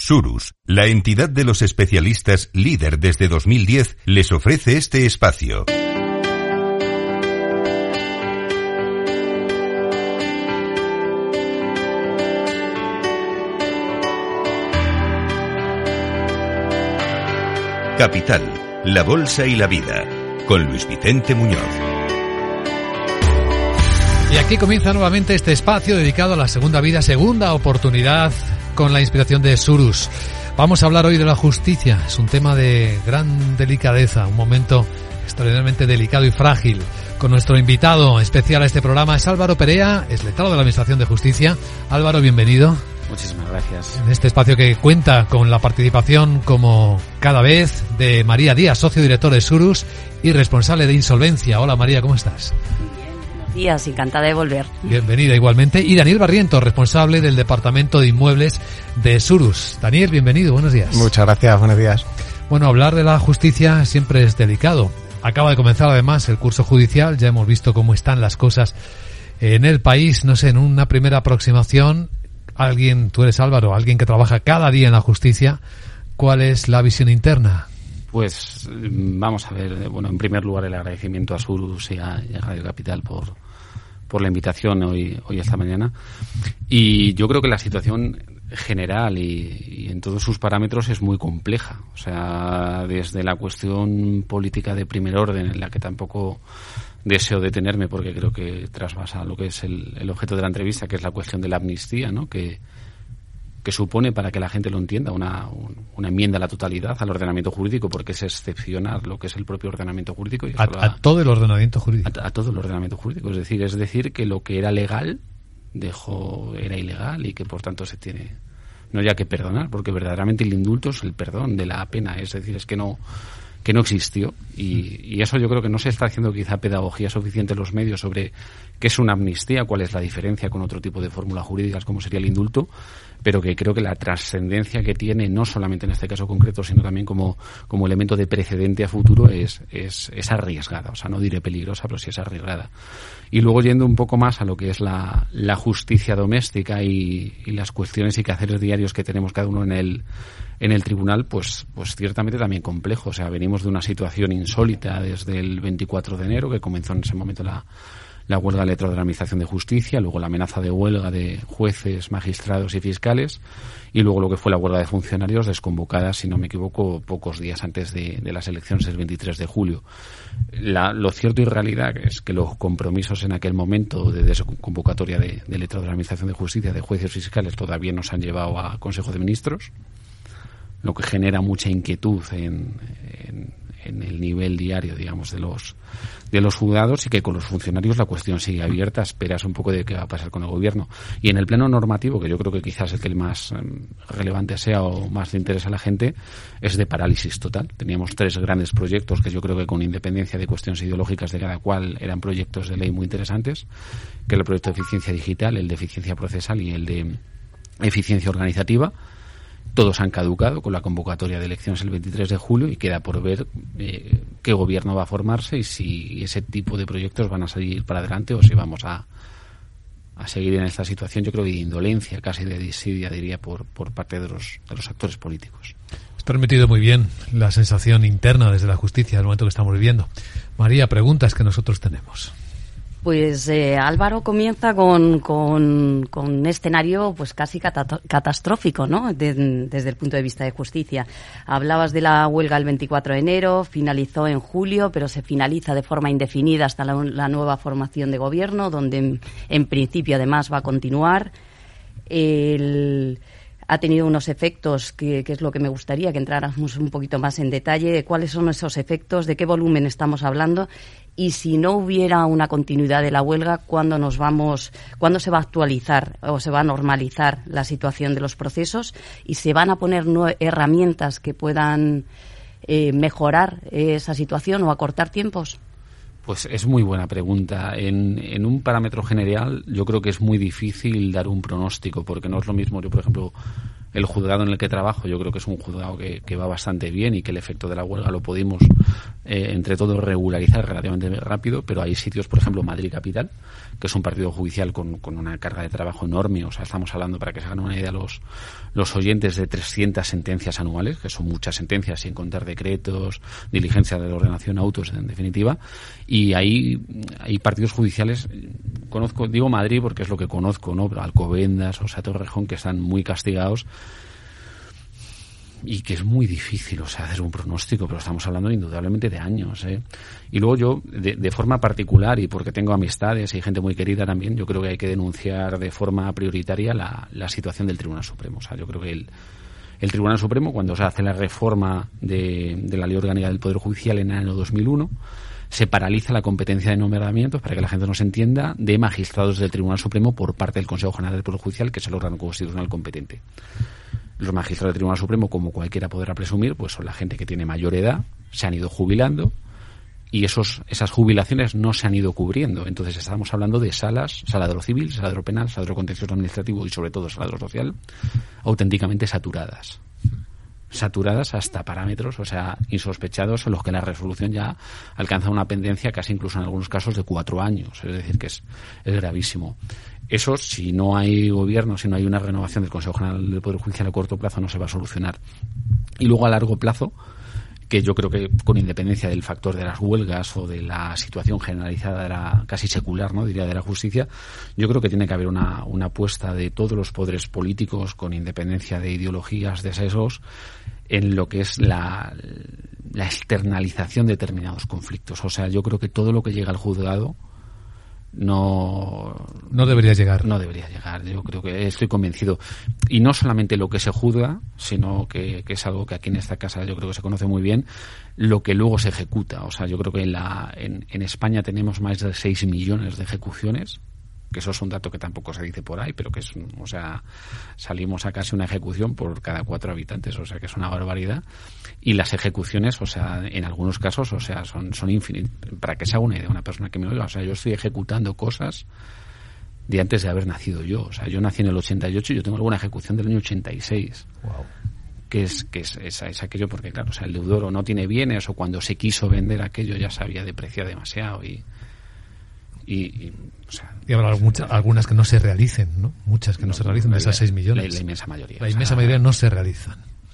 Surus, la entidad de los especialistas líder desde 2010, les ofrece este espacio. Capital, la bolsa y la vida, con Luis Vicente Muñoz. Y aquí comienza nuevamente este espacio dedicado a la segunda vida, segunda oportunidad, con la inspiración de Surus. Vamos a hablar hoy de la justicia. Es un tema de gran delicadeza, un momento extraordinariamente delicado y frágil. Con nuestro invitado especial a este programa es Álvaro Perea, es letrado de la Administración de Justicia. Álvaro, bienvenido. Muchísimas gracias. En este espacio que cuenta con la participación, como cada vez, de María Díaz, socio director de Surus y responsable de insolvencia. Hola María, ¿cómo estás? Buenos días, encantada de volver. Bienvenida igualmente. Y Daniel Barrientos, responsable del Departamento de Inmuebles de Surus. Daniel, bienvenido, buenos días. Muchas gracias, buenos días. Bueno, hablar de la justicia siempre es delicado. Acaba de comenzar además el curso judicial, ya hemos visto cómo están las cosas en el país. No sé, en una primera aproximación, tú eres Álvaro, alguien que trabaja cada día en la justicia, ¿cuál es la visión interna? Pues vamos a ver, bueno, en primer lugar el agradecimiento a Surus y a Radio Capital por la invitación hoy esta mañana. Y yo creo que la situación general y en todos sus parámetros es muy compleja. O sea, desde la cuestión política de primer orden, en la que tampoco deseo detenerme porque creo que trasvasa lo que es el objeto de la entrevista, que es la cuestión de la amnistía, ¿no? Que supone, para que la gente lo entienda, una enmienda a la totalidad al ordenamiento jurídico, porque es excepcionar lo que es el propio ordenamiento jurídico. Y a todo el ordenamiento jurídico. A todo el ordenamiento jurídico. Es decir, que lo que era legal era ilegal y que por tanto se tiene no ya que perdonar, porque verdaderamente el indulto es el perdón de la pena. Es decir, es que no existió y eso yo creo que no se está haciendo quizá pedagogía suficiente en los medios sobre qué es una amnistía, cuál es la diferencia con otro tipo de fórmulas jurídicas como sería el indulto, pero que creo que la trascendencia que tiene, no solamente en este caso concreto, sino también como elemento de precedente a futuro, es arriesgada. O sea, no diré peligrosa, pero sí es arriesgada. Y luego, yendo un poco más a lo que es la justicia doméstica y las cuestiones y quehaceres diarios que tenemos cada uno en el tribunal, pues ciertamente también complejo. O sea, venimos de una situación insólita desde el 24 de enero, que comenzó en ese momento la huelga letrada de la Administración de Justicia, luego la amenaza de huelga de jueces, magistrados y fiscales, y luego lo que fue la huelga de funcionarios desconvocada, si no me equivoco, pocos días antes de las elecciones del 23 de julio. Lo cierto y realidad es que los compromisos en aquel momento de desconvocatoria de letrado de la Administración de Justicia, de jueces fiscales, todavía no se han llevado a Consejo de Ministros, lo que genera mucha inquietud en el nivel diario, digamos, de los juzgados, y que con los funcionarios la cuestión sigue abierta. Esperas un poco de qué va a pasar con el gobierno. Y en el plano normativo, que yo creo que quizás el que el más relevante sea o más le interesa a la gente, es de parálisis total. Teníamos 3 grandes proyectos que yo creo que, con independencia de cuestiones ideológicas de cada cual, eran proyectos de ley muy interesantes, que era el proyecto de eficiencia digital, el de eficiencia procesal y el de eficiencia organizativa. Todos han caducado con la convocatoria de elecciones el 23 de julio y queda por ver qué gobierno va a formarse y si ese tipo de proyectos van a salir para adelante o si vamos a seguir en esta situación, yo creo, de indolencia, casi de desidia, diría, por parte de los actores políticos. Has transmitido muy bien la sensación interna desde la justicia del momento que estamos viviendo. María, preguntas que nosotros tenemos. Pues Álvaro comienza con un escenario pues casi catastrófico, ¿no? Desde el punto de vista de justicia. Hablabas de la huelga el 24 de enero, finalizó en julio, pero se finaliza de forma indefinida hasta la nueva formación de gobierno, donde en principio además va a continuar. Ha tenido unos efectos que es lo que me gustaría que entráramos un poquito más en detalle. ¿Cuáles son esos efectos? ¿De qué volumen estamos hablando? Y si no hubiera una continuidad de la huelga, ¿cuándo se va a actualizar o se va a normalizar la situación de los procesos? ¿Y se van a poner herramientas que puedan mejorar esa situación o acortar tiempos? Pues es muy buena pregunta. En un parámetro general, yo creo que es muy difícil dar un pronóstico, porque no es lo mismo. Yo, por ejemplo, El juzgado en el que trabajo yo creo que es un juzgado que va bastante bien y que el efecto de la huelga lo pudimos entre todos regularizar relativamente rápido, pero hay sitios, por ejemplo Madrid Capital, que es un partido judicial con una carga de trabajo enorme. O sea, estamos hablando, para que se hagan una idea los oyentes, de 300 sentencias anuales, que son muchas sentencias sin contar decretos, diligencias de ordenación, autos en definitiva, y hay partidos judiciales, digo Madrid porque es lo que conozco, ¿no? Pero Alcobendas, o sea, Torrejón, que están muy castigados y que es muy difícil, o sea, hacer un pronóstico, pero estamos hablando indudablemente de años, ¿eh? Y luego yo, de forma particular, y porque tengo amistades y gente muy querida también, yo creo que hay que denunciar de forma prioritaria la situación del Tribunal Supremo. O sea, yo creo que el Tribunal Supremo, cuando se hace la reforma de la Ley Orgánica del Poder Judicial en el año 2001, se paraliza la competencia de nombramientos, para que la gente nos entienda, de magistrados del Tribunal Supremo por parte del Consejo General del Poder Judicial, que es el órgano constitucional competente. Los magistrados del Tribunal Supremo, como cualquiera podrá presumir, pues son la gente que tiene mayor edad, se han ido jubilando, y esas jubilaciones no se han ido cubriendo. Entonces estamos hablando de salas, sala de lo civil, sala de lo penal, sala de lo contencioso administrativo y sobre todo sala de lo social, auténticamente saturadas hasta parámetros, o sea, insospechados, en los que la resolución ya alcanza una pendencia casi incluso en algunos casos de 4 años. Es decir, que es gravísimo. Eso, si no hay gobierno, si no hay una renovación del Consejo General del Poder Judicial a corto plazo, no se va a solucionar. Y luego, a largo plazo, que yo creo que, con independencia del factor de las huelgas o de la situación generalizada, casi secular, ¿no?, diría, de la justicia, yo creo que tiene que haber una apuesta de todos los poderes políticos, con independencia de ideologías, de sesgos, en lo que es la externalización de determinados conflictos. O sea, yo creo que todo lo que llega al juzgado no debería llegar. No debería llegar. Yo creo que estoy convencido. Y no solamente lo que se juzga, sino que es algo que aquí en esta casa yo creo que se conoce muy bien, lo que luego se ejecuta. O sea, yo creo que en España tenemos más de 6 millones de ejecuciones, que eso es un dato que tampoco se dice por ahí, pero que es, o sea, salimos a casi una ejecución por cada 4 habitantes, o sea, que es una barbaridad. Y las ejecuciones, o sea, en algunos casos, o sea, son infinitas. Para que se haga una idea, una persona que me oiga, o sea, yo estoy ejecutando cosas de antes de haber nacido yo. O sea, yo nací en el 88 y yo tengo alguna ejecución del año 86. Wow. Que es aquello porque, claro, o sea, el deudor o no tiene bienes, o cuando se quiso vender aquello ya se había depreciado demasiado y o sea, y habrá algunas que no se realicen, ¿no? Muchas que no se realicen, de esas 6 millones. La inmensa mayoría. La inmensa mayoría no se realizan.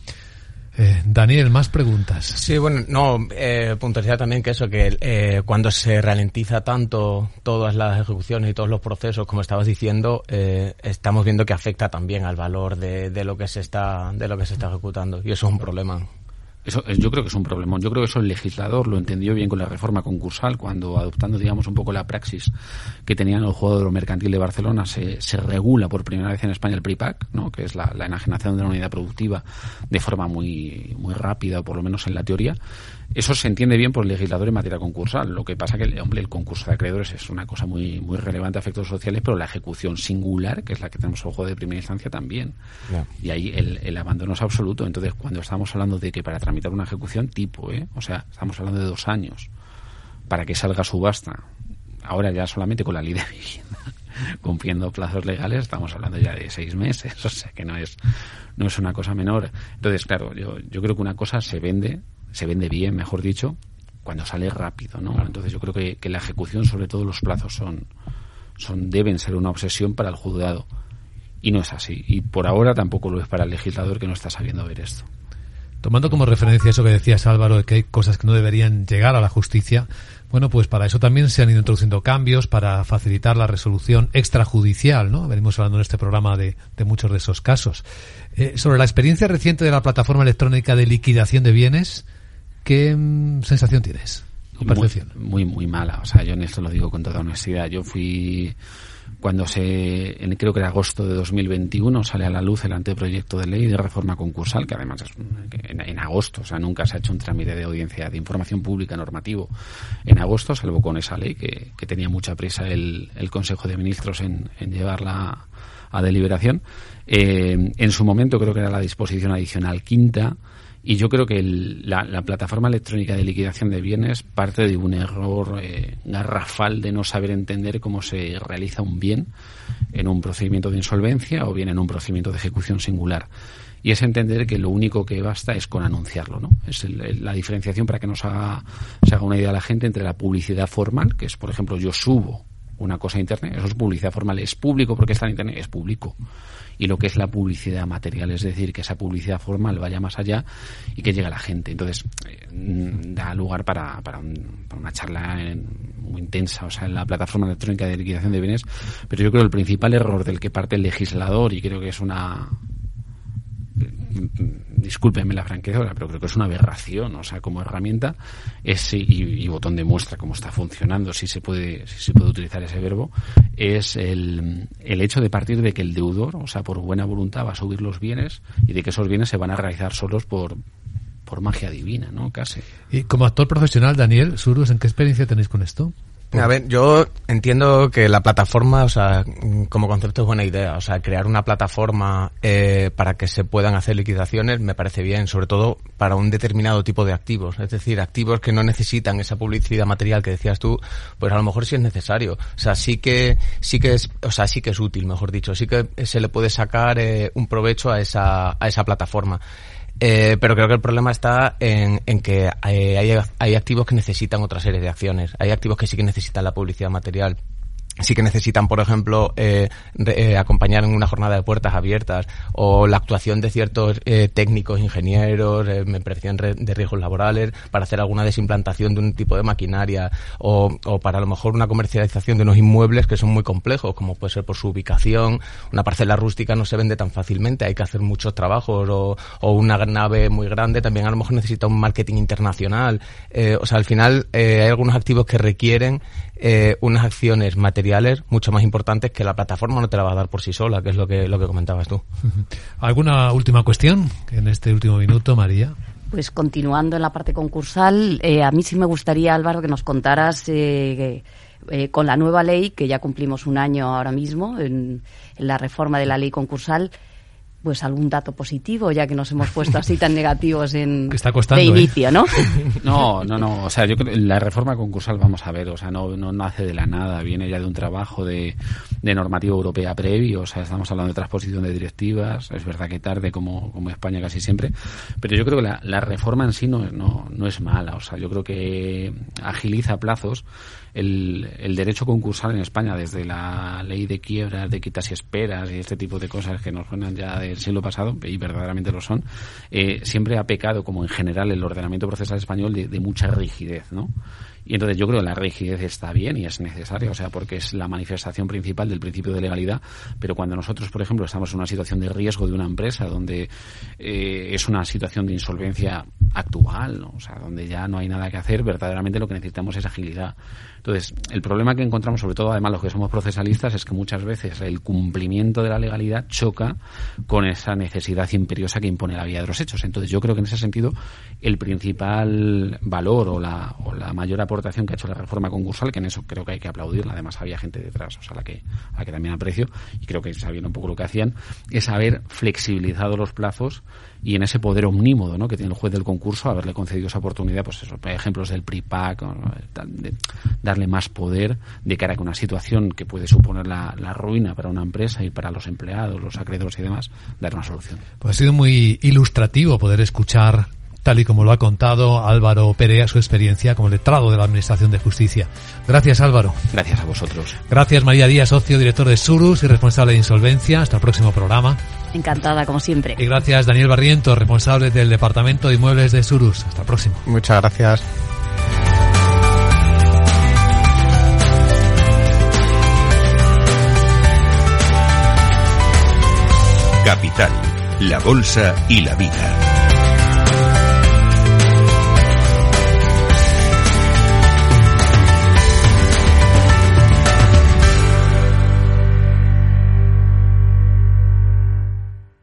Daniel, más preguntas. Sí, bueno, puntualizar también que eso, que cuando se ralentiza tanto todas las ejecuciones y todos los procesos, como estabas diciendo, estamos viendo que afecta también al valor de lo que se está ejecutando, y eso es un problema. Eso, yo creo que es un problemón. Yo creo que eso el legislador lo entendió bien con la reforma concursal, cuando, adoptando, digamos, un poco la praxis que tenían el Juzgado Mercantil de Barcelona, se regula por primera vez en España el PRIPAC, ¿no?, que es la enajenación de la unidad productiva de forma muy, muy rápida, o por lo menos en la teoría. Eso se entiende bien por el legislador en materia concursal. Lo que pasa que, el concurso de acreedores es una cosa muy, muy relevante a efectos sociales, pero la ejecución singular, que es la que tenemos en el juego de primera instancia, también. Yeah. Y ahí el abandono es absoluto. Entonces, cuando estamos hablando de que para tramitar una ejecución o sea, estamos hablando de 2 años para que salga subasta, ahora ya solamente con la ley de vivienda, cumpliendo plazos legales, estamos hablando ya de 6 meses, o sea que no es una cosa menor. Entonces, claro, yo creo que una cosa se vende bien, mejor dicho, cuando sale rápido, ¿no? Entonces yo creo que la ejecución, sobre todo los plazos, deben ser una obsesión para el juzgado, y no es así, y por ahora tampoco lo es para el legislador, que no está sabiendo ver esto. Tomando como referencia eso que decías, Álvaro, de que hay cosas que no deberían llegar a la justicia, bueno, pues para eso también se han ido introduciendo cambios para facilitar la resolución extrajudicial, ¿no? Venimos hablando en este programa de muchos de esos casos. Sobre la experiencia reciente de la plataforma electrónica de liquidación de bienes, ¿qué sensación tienes? ¿O percepción? Muy, muy mala. O sea, yo en esto lo digo con toda honestidad. Yo fui, cuando creo que era agosto de 2021, sale a la luz el anteproyecto de ley de reforma concursal, que además es en agosto, o sea, nunca se ha hecho un trámite de audiencia de información pública normativo en agosto, salvo con esa ley que tenía mucha prisa el Consejo de Ministros en llevarla a deliberación. En su momento creo que era la disposición adicional 5ª, y yo creo que la plataforma electrónica de liquidación de bienes parte de un error garrafal de no saber entender cómo se realiza un bien en un procedimiento de insolvencia o bien en un procedimiento de ejecución singular. y es entender que lo único que basta es con anunciarlo, ¿no? Es la diferenciación para que se haga una idea a la gente entre la publicidad formal, que es, por ejemplo, yo subo una cosa a internet, eso es publicidad formal, es público porque está en internet, es público. Y lo que es la publicidad material, es decir, que esa publicidad formal vaya más allá y que llegue a la gente. Entonces, da lugar para una charla muy intensa, o sea, en la plataforma electrónica de liquidación de bienes, pero yo creo que el principal error del que parte el legislador, y creo que es discúlpenme la franqueza, pero creo que es una aberración, o sea, como herramienta, y botón demuestra cómo está funcionando, si se puede utilizar ese verbo, es el hecho de partir de que el deudor, o sea, por buena voluntad va a subir los bienes y de que esos bienes se van a realizar solos por magia divina, ¿no? Casi. Y como actor profesional, Daniel Surus, ¿en qué experiencia tenéis con esto? A ver, yo entiendo que la plataforma, o sea, como concepto es buena idea. O sea, crear una plataforma para que se puedan hacer liquidaciones me parece bien, sobre todo para un determinado tipo de activos. Es decir, activos que no necesitan esa publicidad material que decías tú, pues a lo mejor sí es necesario. O sea, sí que es útil, mejor dicho. Sí que se le puede sacar un provecho a esa plataforma. Pero creo que el problema está en que hay activos que necesitan otra serie de acciones. Hay activos que sí que necesitan la publicidad material. Sí que necesitan, por ejemplo, acompañar en una jornada de puertas abiertas, o la actuación de ciertos técnicos, ingenieros, prevención de riesgos laborales, para hacer alguna desimplantación de un tipo de maquinaria, o para a lo mejor una comercialización de unos inmuebles que son muy complejos, como puede ser por su ubicación. Una parcela rústica no se vende tan fácilmente, hay que hacer muchos trabajos, o una nave muy grande también a lo mejor necesita un marketing internacional. O sea, al final hay algunos activos que requieren unas acciones materiales mucho más importantes que la plataforma no te la va a dar por sí sola, que es lo que comentabas tú. ¿Alguna última cuestión en este último minuto, María? Pues continuando en la parte concursal, a mí sí me gustaría, Álvaro, que nos contaras con la nueva ley, que ya cumplimos un año ahora mismo, en la reforma de la ley concursal, pues algún dato positivo, ya que nos hemos puesto así tan negativos de inicio, ¿no? No, o sea, yo creo que la reforma concursal, vamos a ver, o sea, no nace de la nada, viene ya de un trabajo de normativa europea previo, o sea, estamos hablando de transposición de directivas, es verdad que tarde como España casi siempre, pero yo creo que la reforma en sí no es mala, o sea, yo creo que agiliza plazos. El derecho concursal en España, desde la ley de quiebras, de quitas y esperas y este tipo de cosas que nos suenan ya del siglo pasado, y verdaderamente lo son, siempre ha pecado, como en general el ordenamiento procesal español, de mucha rigidez, ¿no? Y entonces yo creo que la rigidez está bien y es necesaria, o sea, porque es la manifestación principal del principio de legalidad, pero cuando nosotros, por ejemplo, estamos en una situación de riesgo de una empresa donde es una situación de insolvencia actual, ¿no? O sea, donde ya no hay nada que hacer, verdaderamente lo que necesitamos es agilidad. Entonces, el problema que encontramos, sobre todo además los que somos procesalistas, es que muchas veces el cumplimiento de la legalidad choca con esa necesidad imperiosa que impone la vía de los hechos. Entonces, yo creo que en ese sentido el principal valor o la mayor aportación que ha hecho la reforma concursal, que en eso creo que hay que aplaudirla, además había gente detrás, o sea, a la que también aprecio, y creo que sabían un poco lo que hacían, es haber flexibilizado los plazos y en ese poder omnímodo, ¿no?, que tiene el juez del concurso, haberle concedido esa oportunidad, pues eso, ejemplos del PRIPAC, de darle más poder de cara a que una situación que puede suponer la ruina para una empresa y para los empleados, los acreedores y demás, dar una solución. Pues ha sido muy ilustrativo poder escuchar, tal y como lo ha contado Álvaro Perea, su experiencia como letrado de la Administración de Justicia. Gracias, Álvaro. Gracias a vosotros. Gracias, María Díaz, socio director de Surus y responsable de insolvencia. Hasta el próximo programa. Encantada, como siempre. Y gracias, Daniel Barriento, responsable del Departamento de Inmuebles de Surus. Hasta el próximo. Muchas gracias. Capital, la bolsa y la vida.